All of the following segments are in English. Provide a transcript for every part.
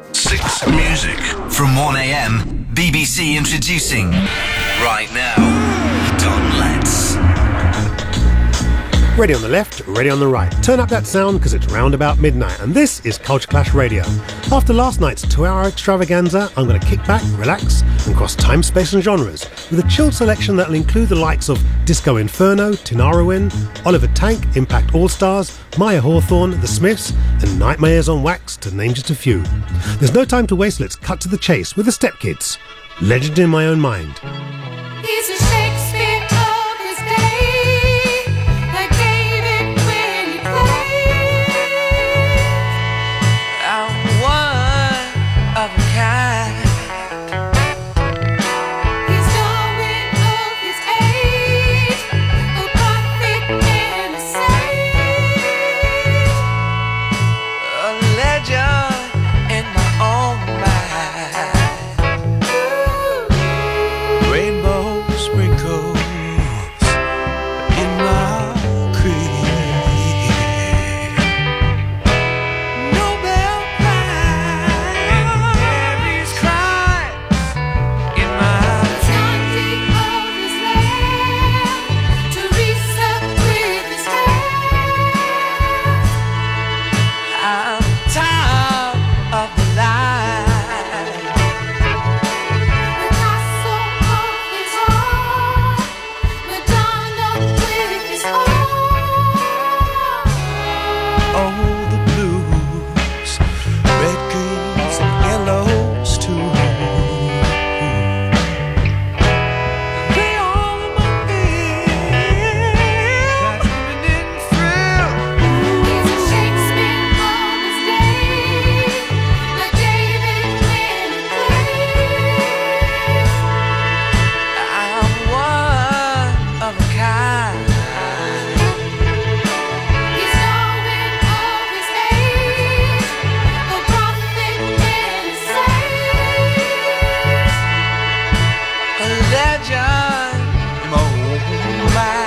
6 Music from 1am. BBC introducing right now. Don Letts. Ready on the left, ready on the right. Turn up that sound because it's round about midnight, and this is Culture Clash Radio. After last night's 2-hour extravaganza, I'm going to kick back, relax, and cross time, space and genres with a chilled selection that'll include the likes of Disco Inferno, Tinariwen, Oliver Tank, Impact All-Stars, Maya Hawthorne, The Smiths, and Nightmares on Wax, to name just a few. There's no time to waste, let's cut to the chase with the Step Kids. Legend in My Own Mind. He's a Shakespeare of his day, like David when he plays. I'm one of a kind. He's Darwin of his age, a prophet and a sage, a legend in my own mind. Rainbow sprinkles in my cream. Nobel Prize cries in my Gandhi of his land, Teresa with his hand. I'm top of the line. Picasso of his heart, Madonna with his heart. Oh, the blues, red, greens, and yellows too. They all among me. That's living in thrill. He's a Shakespeare of his day, like David when he plays. I'm one of a kind. He's Darwin of his age, a prophet and a sage, A legend in my own mind.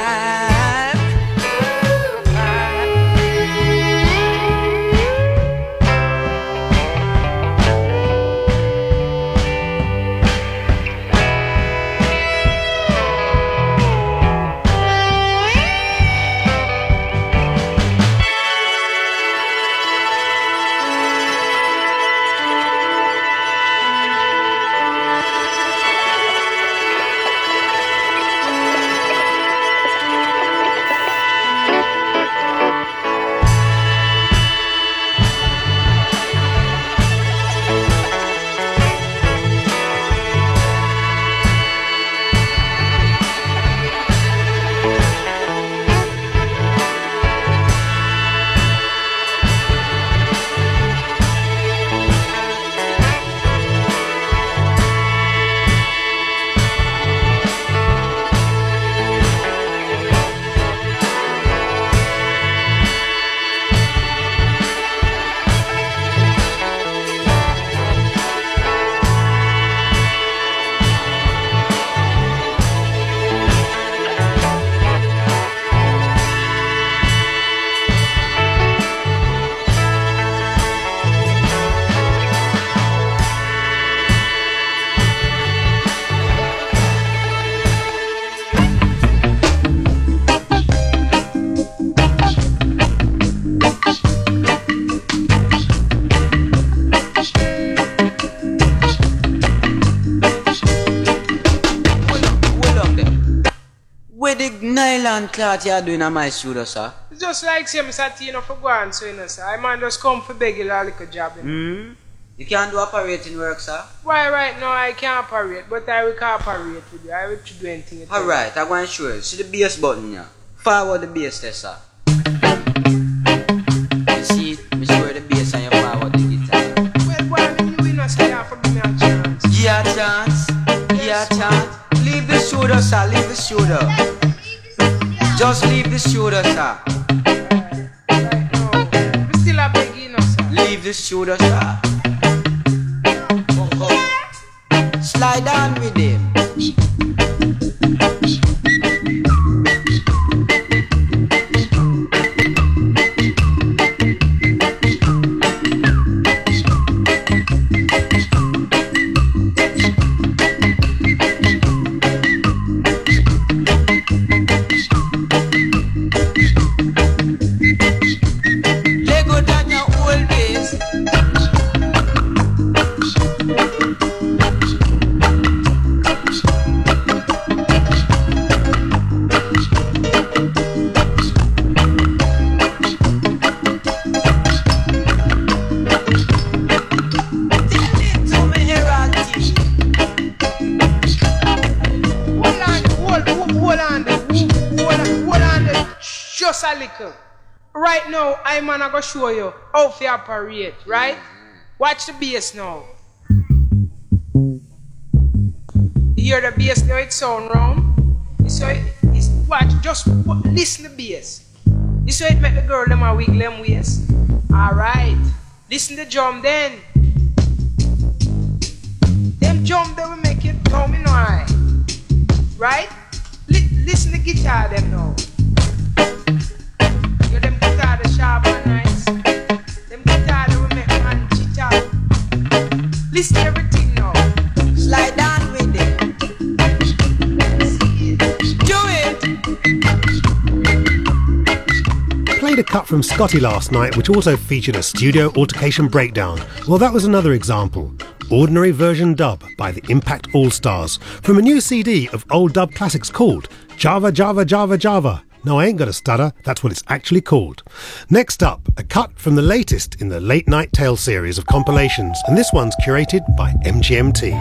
Where the nylon cloth you are doing at my studio, sir? It's just like say Mr. Tino for go on, so you know, sir. I man just come for beg you a little job, you know. You can't do operating work, sir? Why right now I can't operate, but I will cooperate with you. I will do anything you tell me. Alright, I'm going to show you. See the bass button here? Forward the bass there, sir. You see it? Me show you the bass and you forward the guitar. Well, boy, I mean, you know, say you have to give me a chance. Yeah, chance. Yeah, chance. Leave the shoulder, sir. Leave the shoulder. Just leave the shoulder, sir. Right now, we still a beg you, know, sir. Leave the shoulder, sir. Slide on with him. little. Right now, I'm gonna show you how to operate, right? Watch the bass now. You hear the bass now, it sound round. So watch, just listen to the bass. This way it make the girl them a wiggle them waist. Alright. Listen to the drum then. Them drum they will make it come in high. Right? Listen to the guitar them now. Yeah, them guitar the sharp and nice. Them guitar they will make man chit out. Listen to everything now. Slide down with it. Do it. Played a cut from Scotty last night, which also featured a studio altercation breakdown. Well, that was another example. Ordinary version dub by the Impact All-Stars from a new CD of old dub classics called Java, Java, Java, Java. No, I ain't got a stutter, that's what it's actually called. Next up, a cut from the latest in the Late Night Tale series of compilations, and this one's curated by MGMT.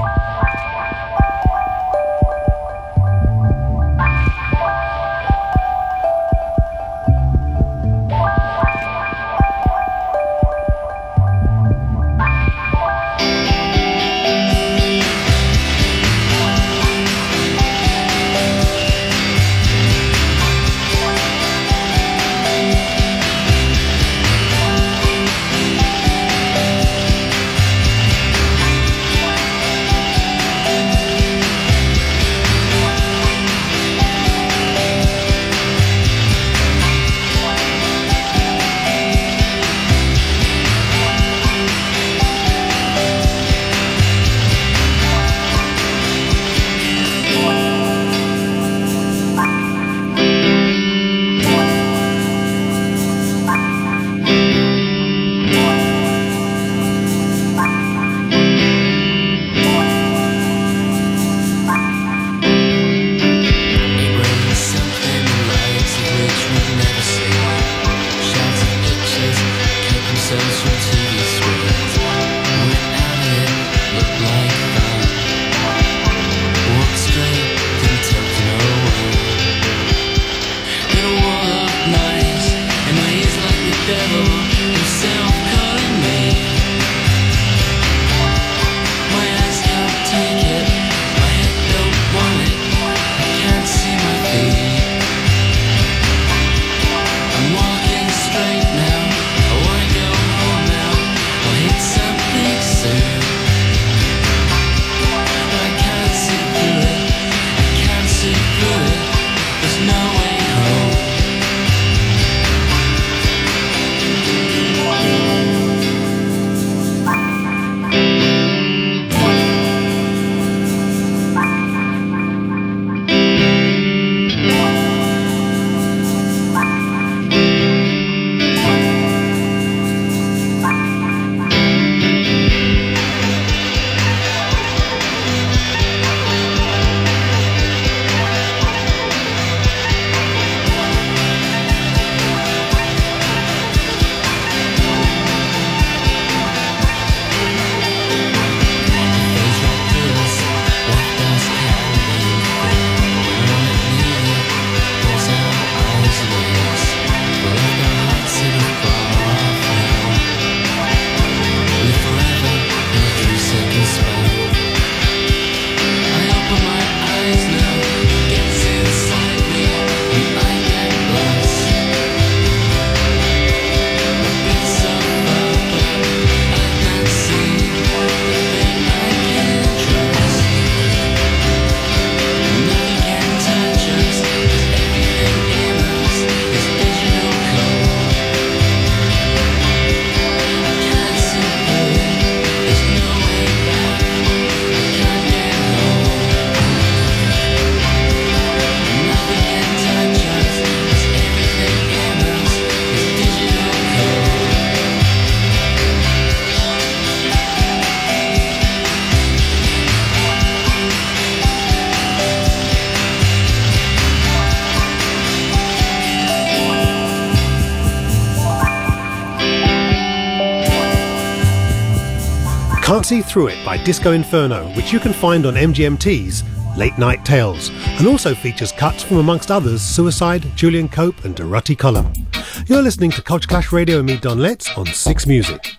Can't See Through It by Disco Inferno, which you can find on MGMT's Late Night Tales, and also features cuts from, amongst others, Suicide, Julian Cope and Durruti Column. You're listening to Culture Clash Radio and me, Don Letts, on Six Music.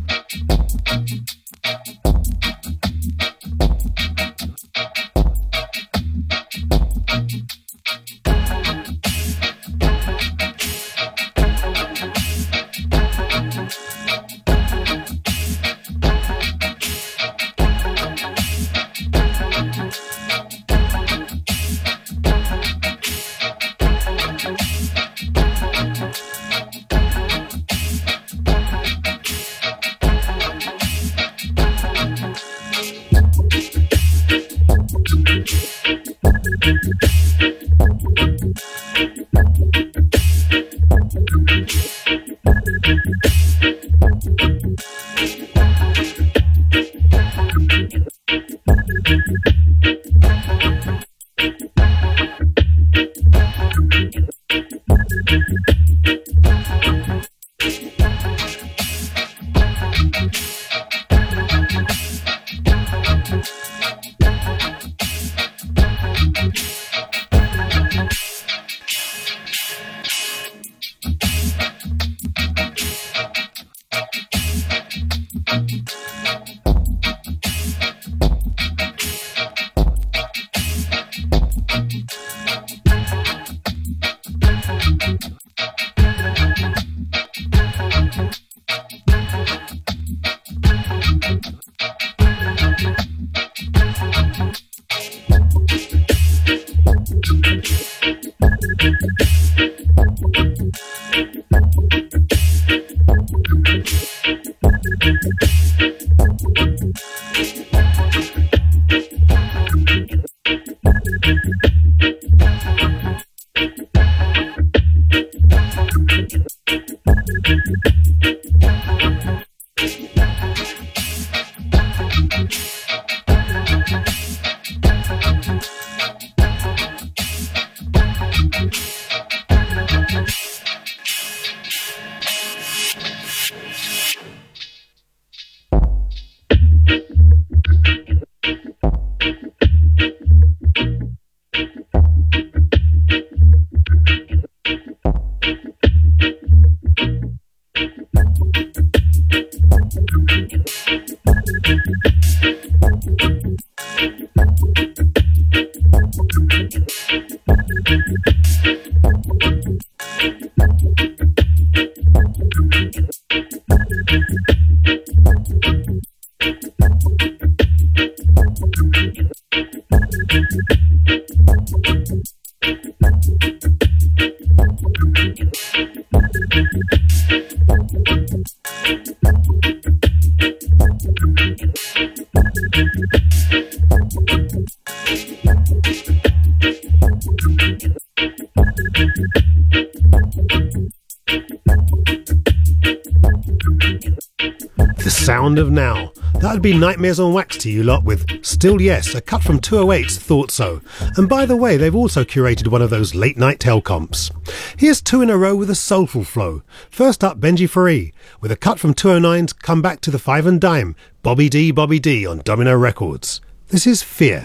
The sound of now. That would be Nightmares on Wax to you lot with Still Yes, a cut from 208's Thought So. And by the way, they've also curated one of those late night tale comps. Here's two in a row with a soulful flow. First up, Benji Faree, with a cut from 209's Come Back to the Five and Dime, Bobby D on Domino Records. This is Fear.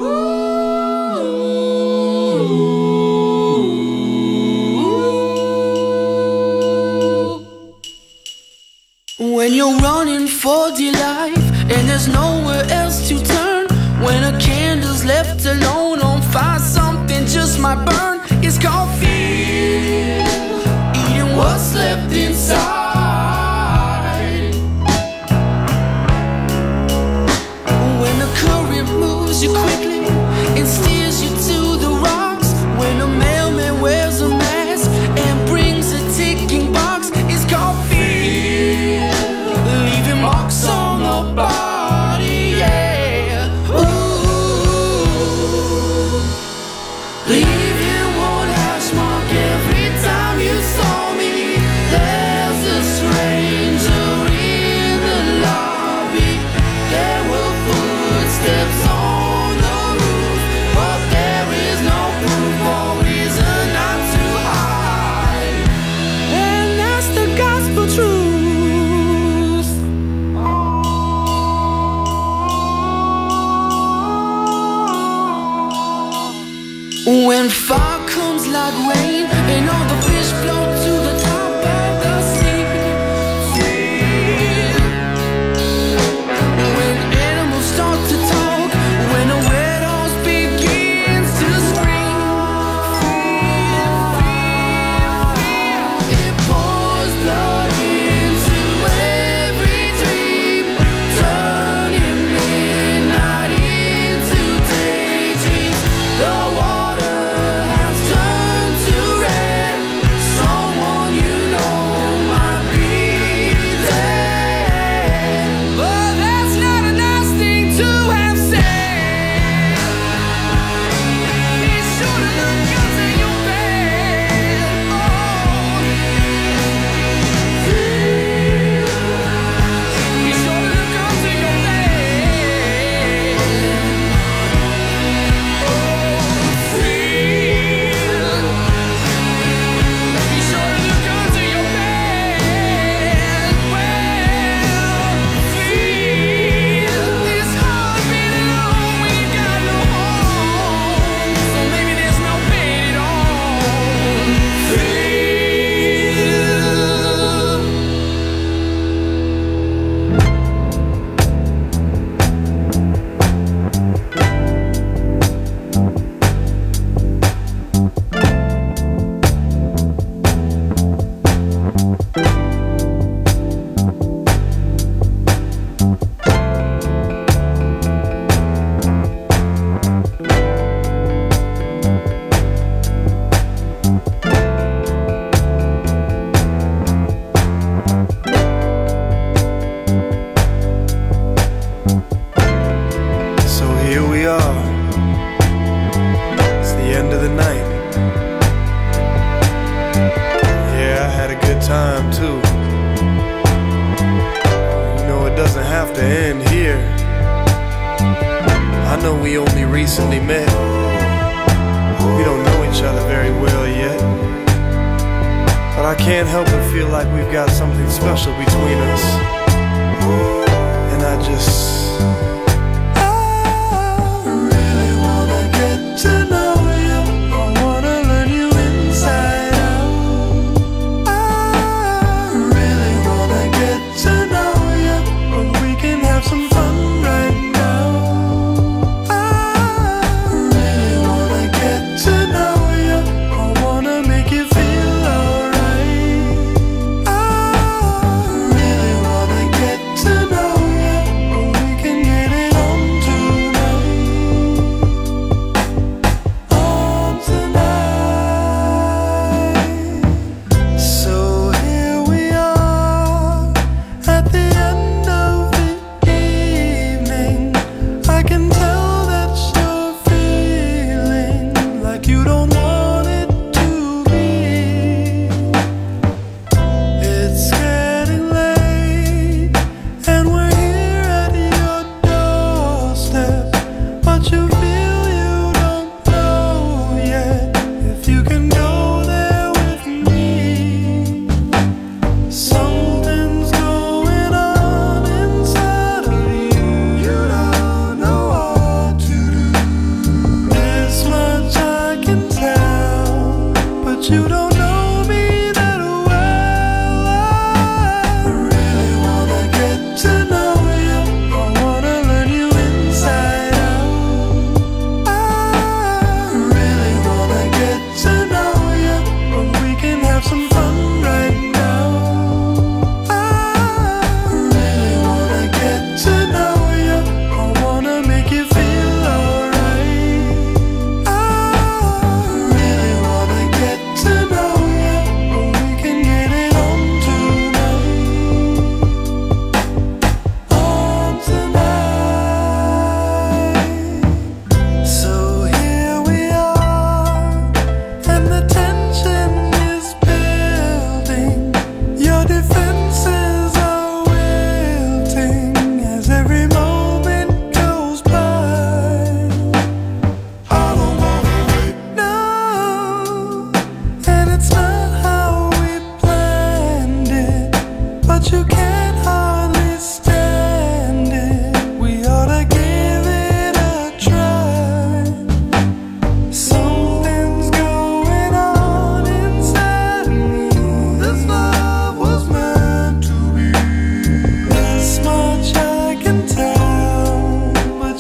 When you're running for dear life and there's nowhere else to turn, when a candle's left alone on fire, something just might burn. It's called fear, eating what's left inside. When the current moves you quickly and steers you to the rocks, when a mailman wears a mask and brings a ticking box, it's called fear, leaving marks on the body, yeah. Ooh, leaving one hash mark every time you saw me. There's a stranger in the lobby. There were footsteps on the roof. Then fog comes like rain, and all the fish float to the top of the sea. When animals start to talk, when a red horse begins to scream, it pours blood into every dream, turning midnight into daydreams. The water has turned to red. Someone you know might be dead. But that's not a nice thing to have said. Be sure to look under your bed. Oh. Be sure to look under your bed. Be sure to look under your bed. Well, feel this heart beating alone when you got no home. So maybe there's no pain at all. Feel. So here we are. It's the end of the night. Yeah, I had a good time too. You know, it doesn't have to end here. I know we only recently met. We don't know each other very well yet. But I can't help but feel like we've got something special between us. And I really wanna get to know you. I wanna learn you inside out. I really wanna get to know you, but we can have some fun right now. I really wanna get to know you. I wanna make you feel alright. I really wanna get to know you, but we can get it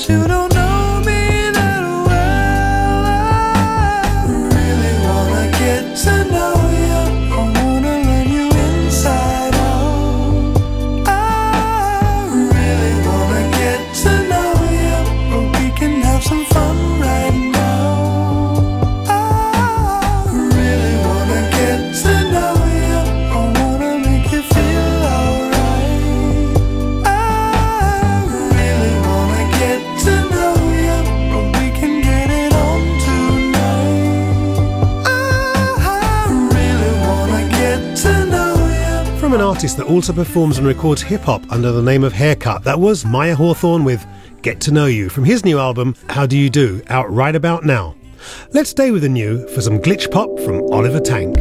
but you don't know me that well. I really wanna get to know you. I wanna learn you inside out. I really wanna get to know you, but we can have some fun right now. I really wanna get to know you. I wanna make you feel alright. I really wanna get to know you, but we can get it on tonight. I really wanna get to know you. From an artist that also performs and records hip-hop under the name of Haircut, that was Maya Hawthorne with Get to Know You from his new album How Do You Do, out right about now. Let's stay with the new for some glitch pop from Oliver Tank.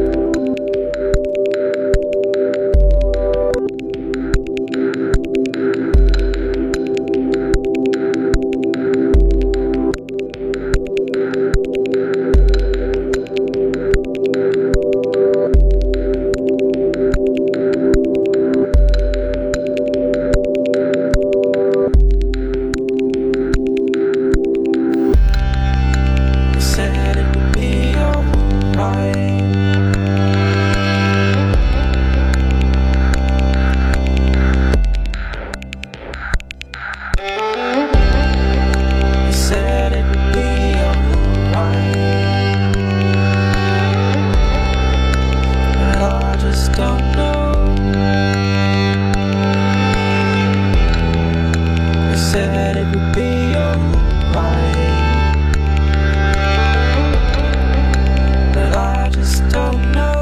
Said it would be alright. Said it would be alright, but I just don't know. They said it would be alright, but I just don't know.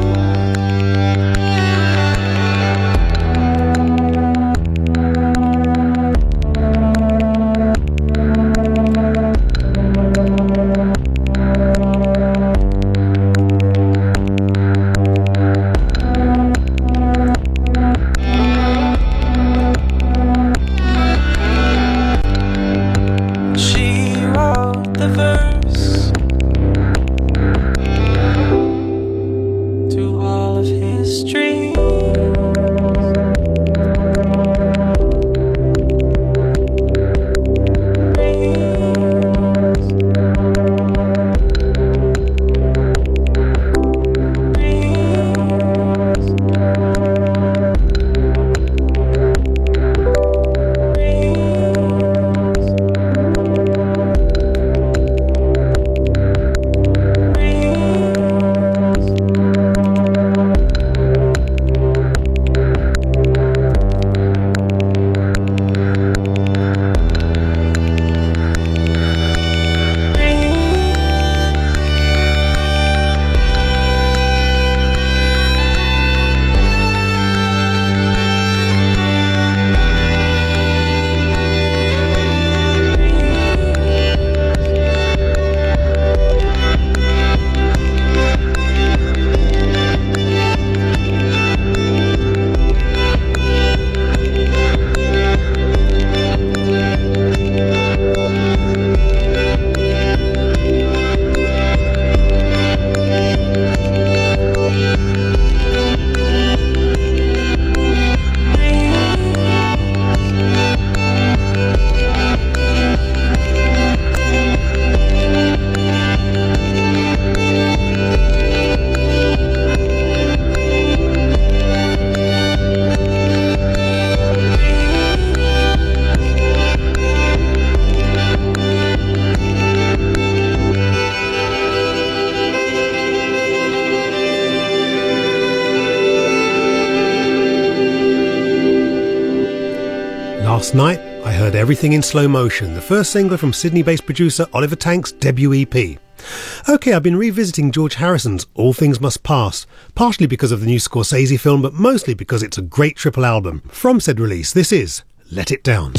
She wrote the verse to all of his dreams. Last night, I heard Everything in Slow Motion, the first single from Sydney-based producer Oliver Tank's debut EP. OK, I've been revisiting George Harrison's All Things Must Pass, partially because of the new Scorsese film, but mostly because it's a great triple album. From said release, this is Let It Down.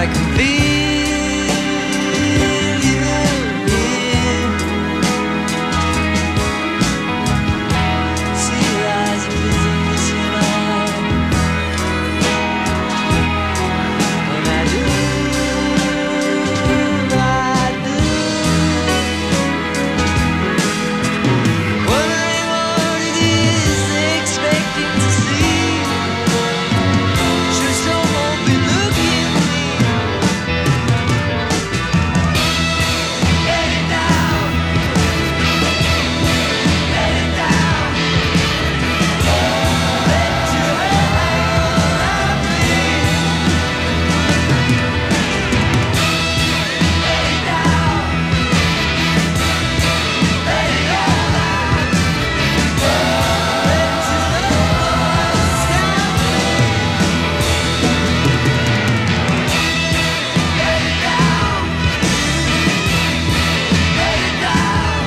I can feel you here. See your eyes are busy missing out. And I do. Wondering what it is they expect you to see. Should someone be looking at me? Let it down. Let it down. Let your hell out of me. Let it down. Let it all out. Let your thoughts down. Let it down. Let it down.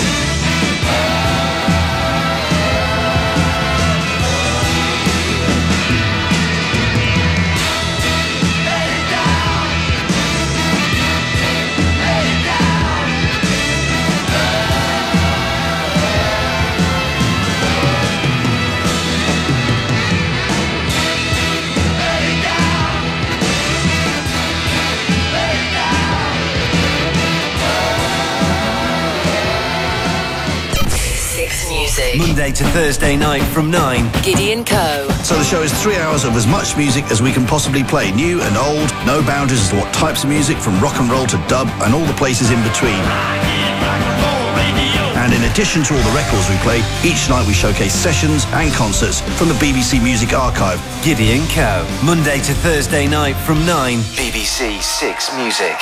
Let it down. Let it down. Let it down. Let it down. Six Music. Monday to Thursday night from 9. Gideon Co. So the show is 3 hours of as much music as we can possibly play, new and old, no boundaries as to what types of music, from rock and roll to dub and all the places in between. And in addition to all the records we play, each night we showcase sessions and concerts from the BBC Music Archive. Gideon Co. Monday to Thursday night from 9. BBC 6 Music.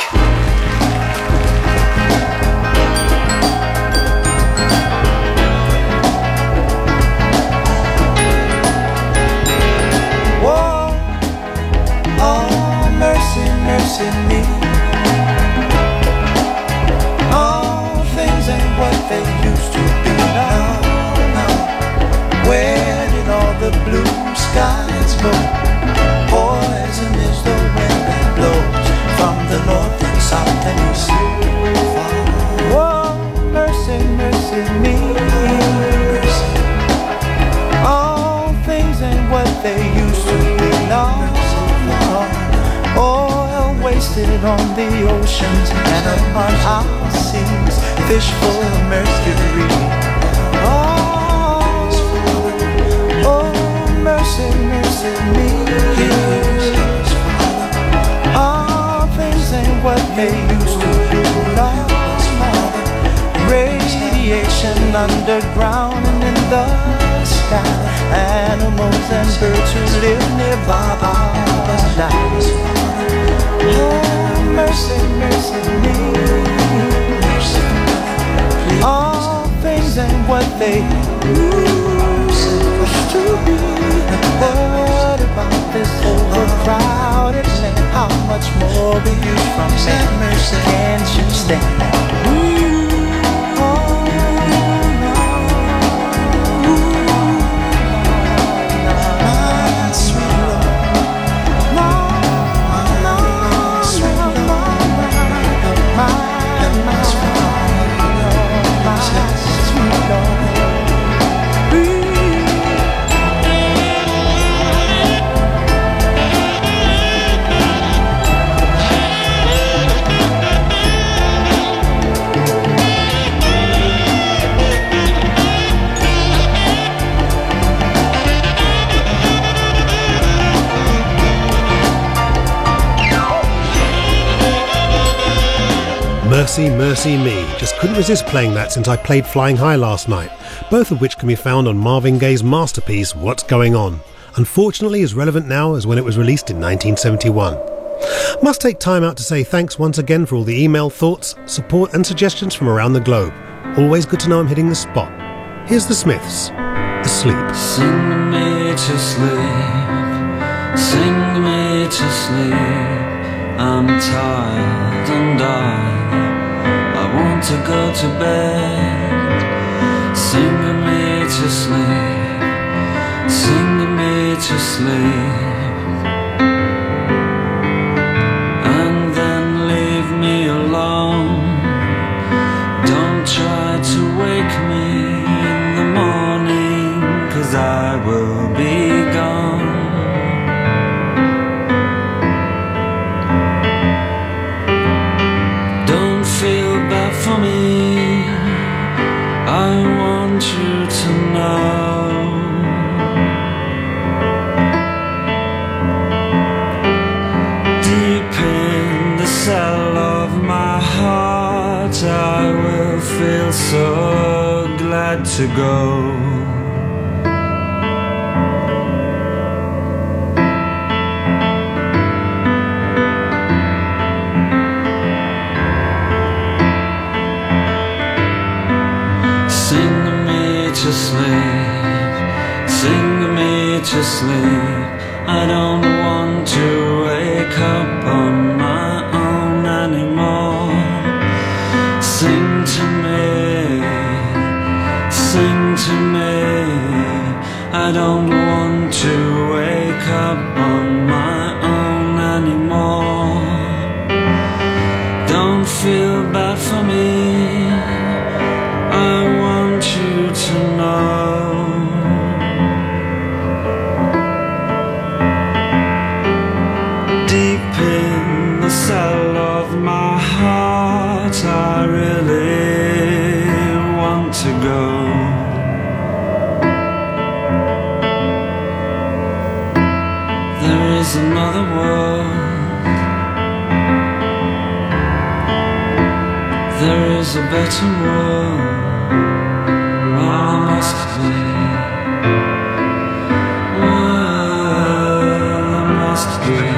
Whoa, oh, mercy, mercy me. All things ain't what they used to be now. Where did all the blue skies go? Poison is the wind that blows from the north and south and east. Whoa, mercy, mercy me. All things ain't what they used to be now. Oil wasted on the oceans and upon our seas, fish full of mercury. Oh, mercy, mercy me. All things ain't what they used to be now. Radiation underground and in the sky. Animals and birds who live nearby are dying. Oh, mercy, mercy me. All things ain't what they used to be. What about this overcrowded land? How much more abuse from man? Can't you stand that? Mercy, Mercy Me. Just couldn't resist playing that since I played Flying High last night, both of which can be found on Marvin Gaye's masterpiece, What's Going On, unfortunately as relevant now as when it was released in 1971. Must take time out to say thanks once again for all the email, thoughts, support and suggestions from around the globe. Always good to know I'm hitting the spot. Here's the Smiths, Asleep. Sing me to sleep, sing me to sleep. I'm tired and I want to go to bed. Sing me to sleep, sing me to sleep. had to go. Sing me to sleep, sing me to sleep. I don't want to wake up on my own anymore. Sing to me, sing to me. I don't want to wake up on my own anymore. Don't feel bad for me, I want you to know. Deep in the cell of my heart, I really want to go. There is another world, there is a better world. I must be, well, I must be.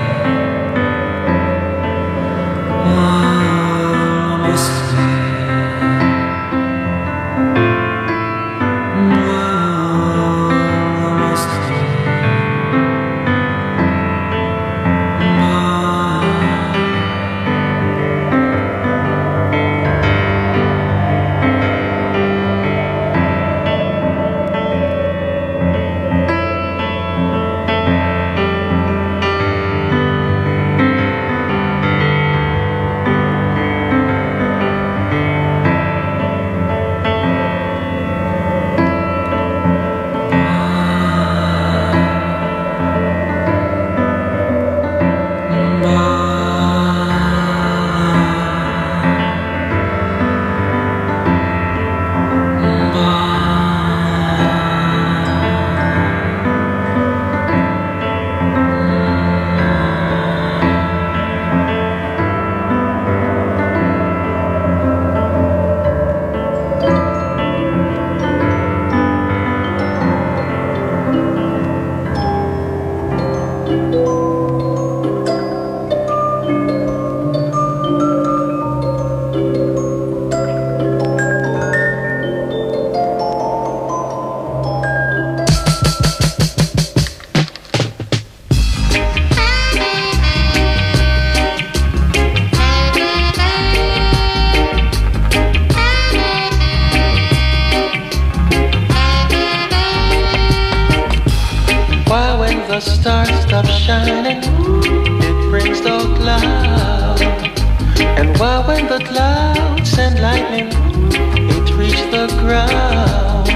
The stars stop shining, it brings the cloud. And why when the clouds and lightning, it reach the ground.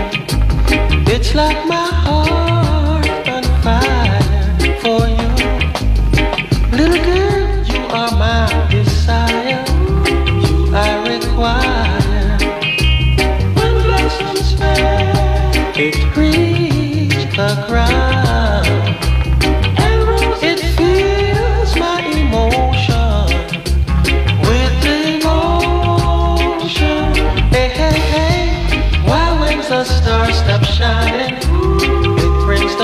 It's like my heart on fire for you. Little girl, you are my desire, you I require. When blossoms fail, it reach the ground. The stars stop shining, it brings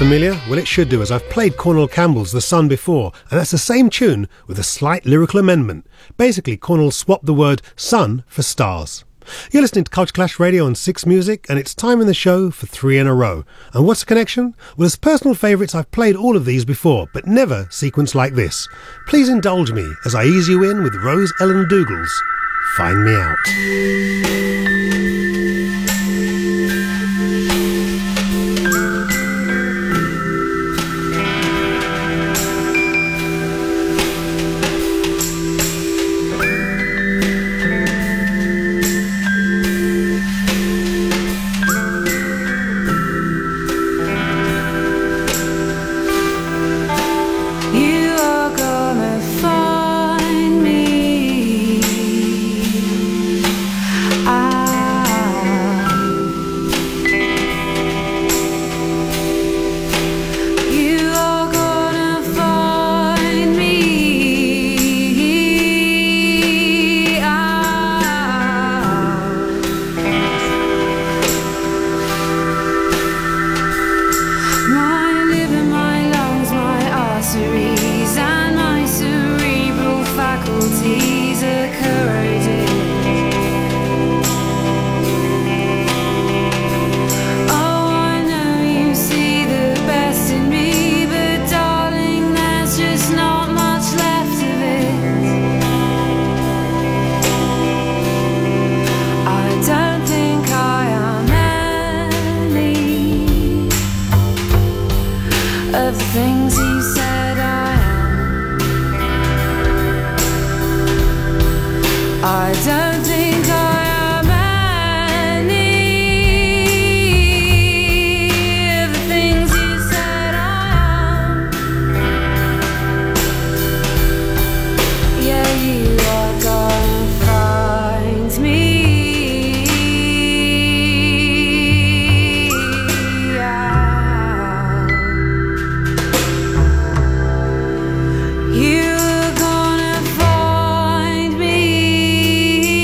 familiar? Well, it should do, as I've played Cornell Campbell's The Sun before, and that's the same tune with a slight lyrical amendment. Basically, Cornell swapped the word sun for stars. You're listening to Culture Clash Radio on 6 Music, and it's time in the show for 3 in a row. And what's the connection? Well, as personal favourites, I've played all of these before, but never sequenced like this. Please indulge me as I ease you in with Rose Ellen Dougal's Find Me Out. You're gonna find me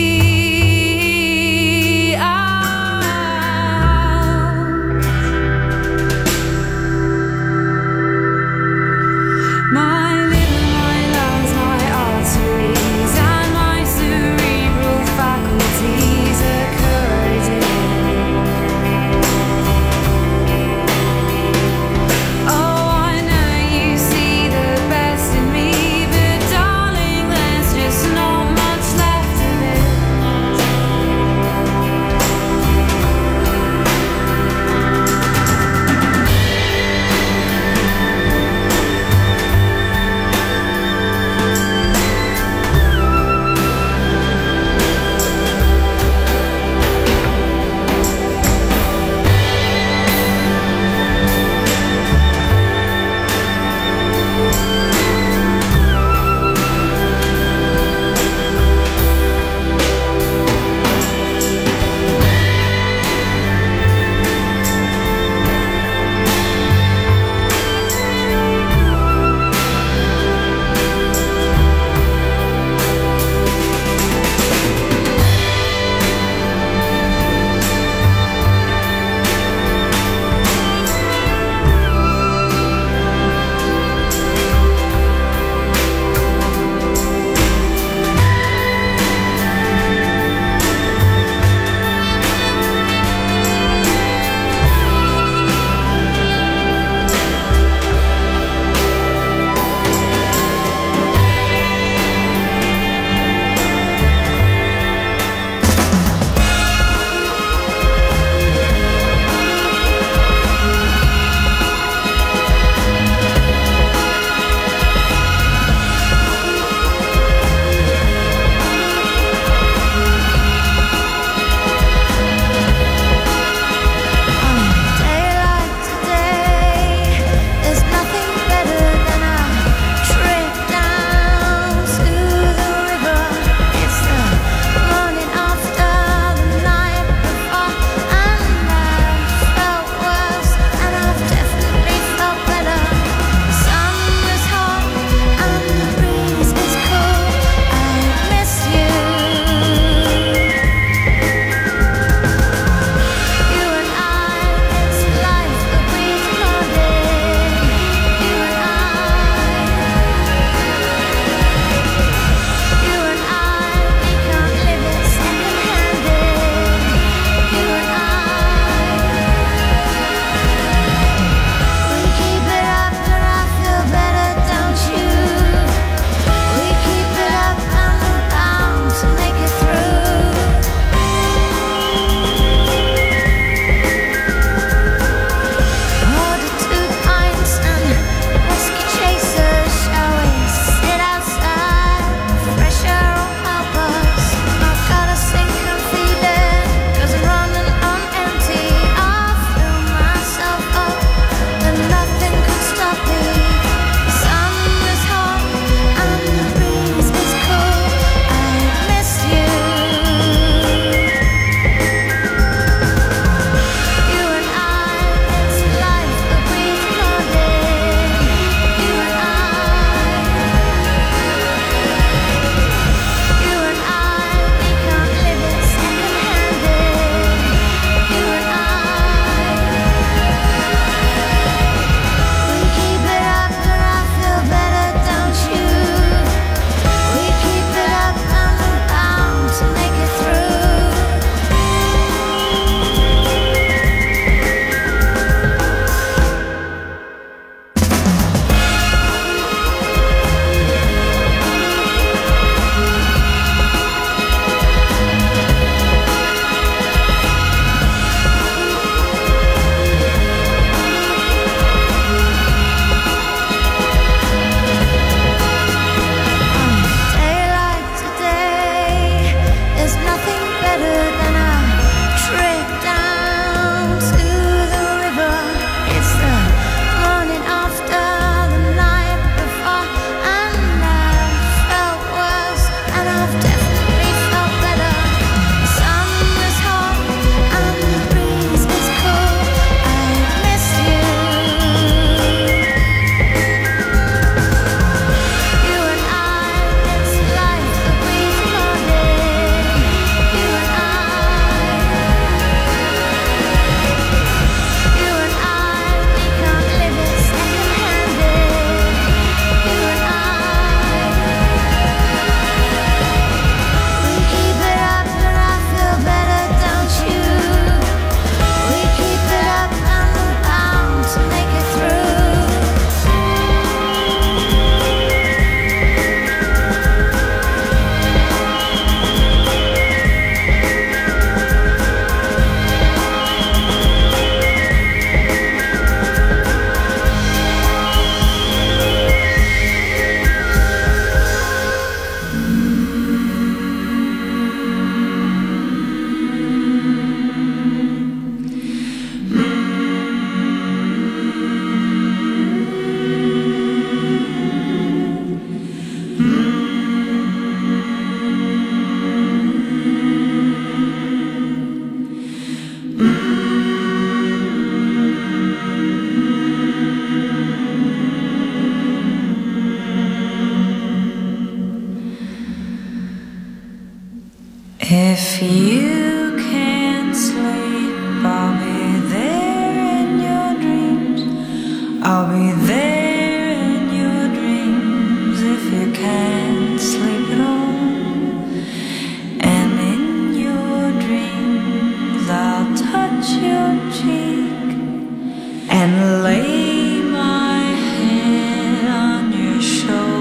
If you can't sleep, I'll be there in your dreams. I'll be there in your dreams if you can't sleep at all. And in your dreams I'll touch your cheek and lay my head on your shoulder.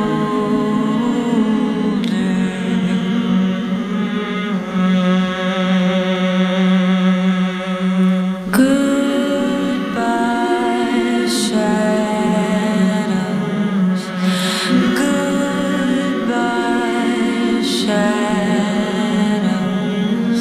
Goodbye, shadows. Goodbye, shadows.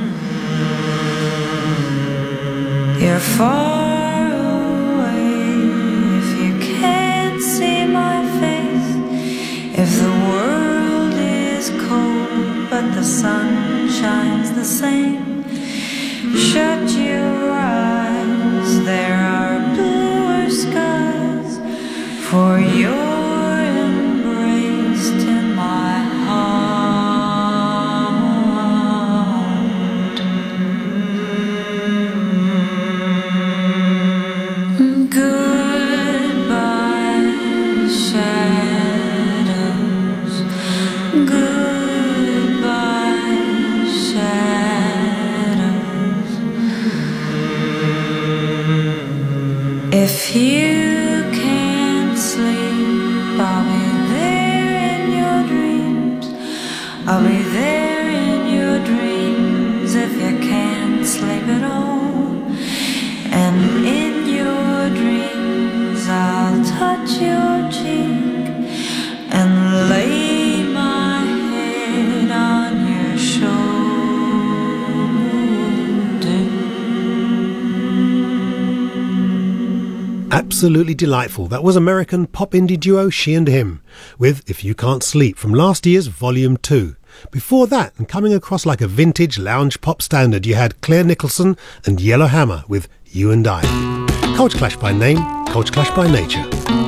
You're far away if you can't see my face. If the world is cold but the sun shines the same, shut your eyes, there are bluer skies for you're embraced in my heart. Goodbye, shadows. Goodbye, shadows. If you can't sleep, I'll be there in your dreams. I'll be there in your dreams if you can't sleep at all. And in your dreams I'll touch your cheek and lay my head on your shoulder. Absolutely delightful. That was American pop indie duo She and Him with If You Can't Sleep from last year's Volume 2. Before that, and coming across like a vintage lounge pop standard, you had Claire Nicholson and Yellow Hammer with You and I. Culture Clash by name, Culture Clash by nature.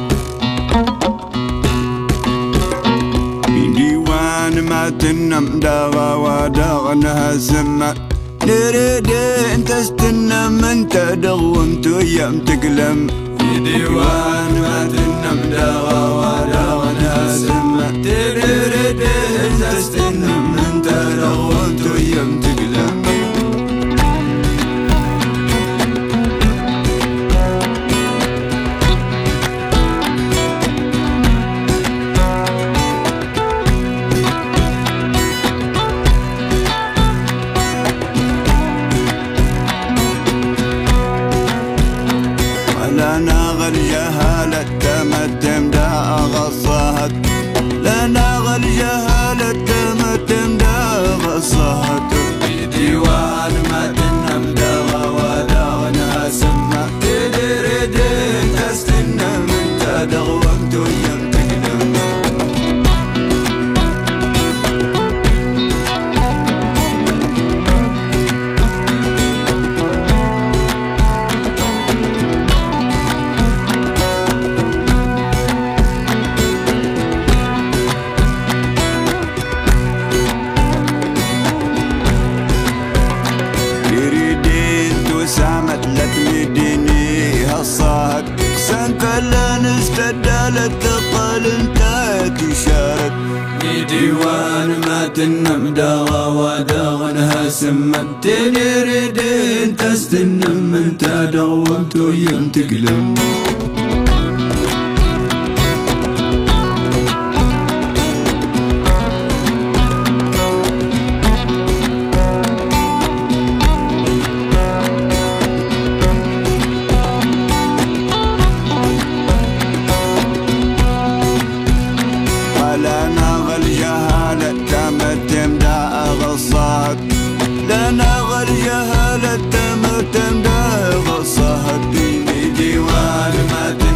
ديوان ما تنم داغا وداغنها سما نريدي انت استنى من تدغ وانت ايام تقلم في ديوان ما تنم داغا وداغنها سما نريدي انت استنى من تدغ وانت ايام تقلم لنا غل جهالة تمتم دا غصهت لنا غل جهالة تمتم دا غصهت بديوان ما تنم دا وداغنا سما تدردين تستنى من تدغ وقت يم تقدم فلان استدالت تطل انت تشارك ديوان ما تنم داغا وداغنها سما تنردين تستنم انت دغومت يم تقلم لنا غل جهالة تمتم دا غصهت ديني ديوان ما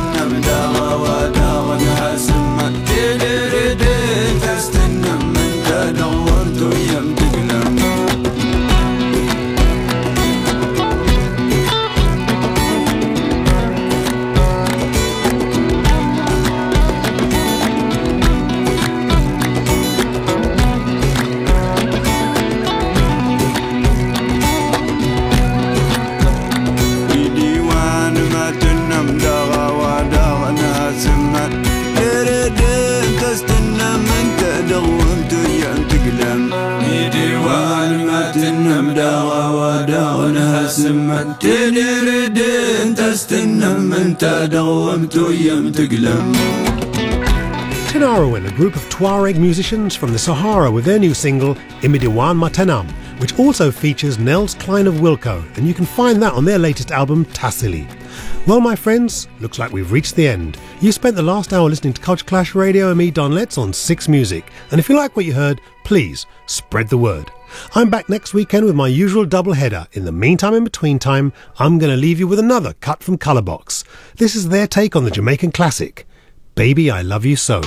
زمان تنردين تستنم انت دومت ويم تقلم. Tinariwen, a group of Tuareg musicians from the Sahara with their new single Imidiwan Matanam, which also features Nels Klein of Wilco, and you can find that on their latest album Tassili. Well, my friends, looks like we've reached the end. You spent the last hour listening to Culture Clash Radio and me, Don Letts, on 6 Music, and if you like what you heard, please spread the word. I'm back next weekend with my usual double header. In the meantime, in between time, I'm going to leave you with another cut from Colourbox. This is their take on the Jamaican classic, Baby I Love You So.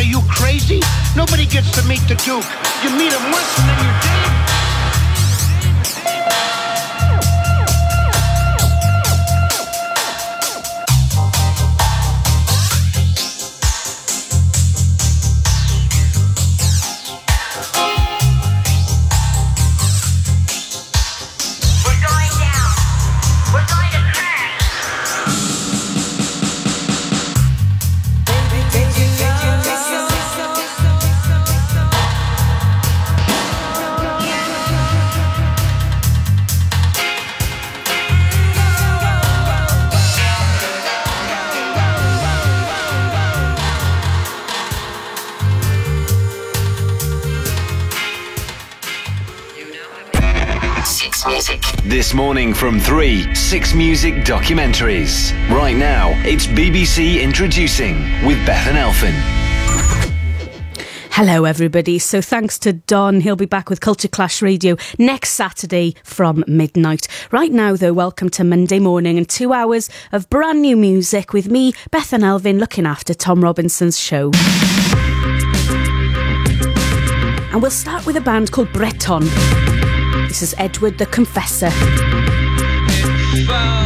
Are you crazy? Nobody gets to meet the Duke. You meet him once and then you're dead. This morning from 3, 6 Music documentaries. Right now, it's BBC Introducing with Beth and Elfyn. Hello everybody, so thanks to Don, he'll be back with Culture Clash Radio next Saturday from midnight. Right now though, welcome to Monday morning and 2 hours of brand new music with me, Beth and Elfyn, looking after Tom Robinson's show. And we'll start with a band called Breton. This is Edward the Confessor.